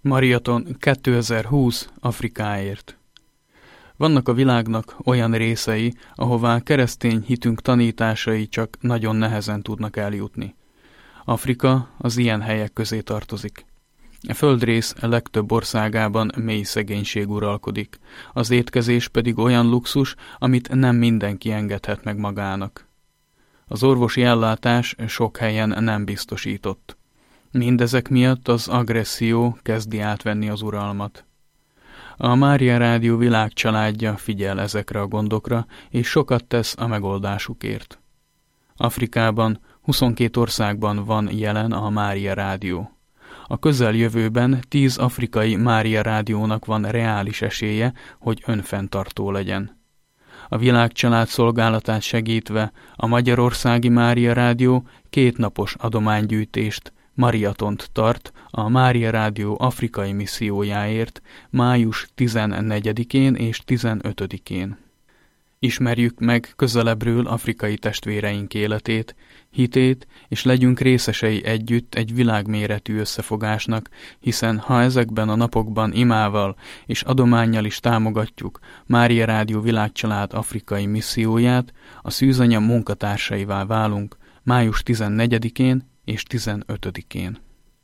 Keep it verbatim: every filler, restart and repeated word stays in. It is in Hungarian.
Marathon kétezer-húsz Afrikáért. Vannak a világnak olyan részei, ahová keresztény hitünk tanításai csak nagyon nehezen tudnak eljutni. Afrika az ilyen helyek közé tartozik. A földrész legtöbb országában mély szegénység uralkodik, az étkezés pedig olyan luxus, amit nem mindenki engedhet meg magának. Az orvosi ellátás sok helyen nem biztosított. Mindezek miatt az agresszió kezdi átvenni az uralmat. A Mária Rádió világcsaládja figyel ezekre a gondokra, és sokat tesz a megoldásukért. Afrikában, huszonkét országban van jelen a Mária Rádió. A közeljövőben tíz afrikai Mária Rádiónak van reális esélye, hogy önfenntartó legyen. A világcsalád szolgálatát segítve a Magyarországi Mária Rádió kétnapos adománygyűjtést, mariatont tart a Mária Rádió afrikai missziójáért május tizennegyedikén és tizenötödikén. Ismerjük meg közelebbről afrikai testvéreink életét, hitét, és legyünk részesei együtt egy világméretű összefogásnak, hiszen ha ezekben a napokban imával és adománnyal is támogatjuk Mária Rádió világcsalád afrikai misszióját, a Szűzanya munkatársaivá válunk május tizennegyedikén és tizenötödikén.